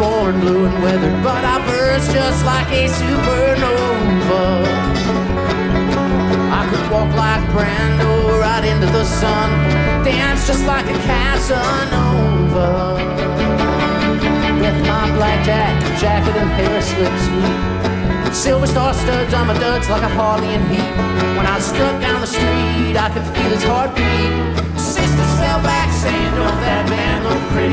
born blue and weathered, but I burst just like a supernova. I could walk like Brando right into the sun, dance just like a Casanova. With my blackjack jacket and hair slick sweet, silver star studs on my duds like a Harley in heat. When I struck down the street, I could feel his heartbeat. Sisters fell back saying, don't that man look pretty?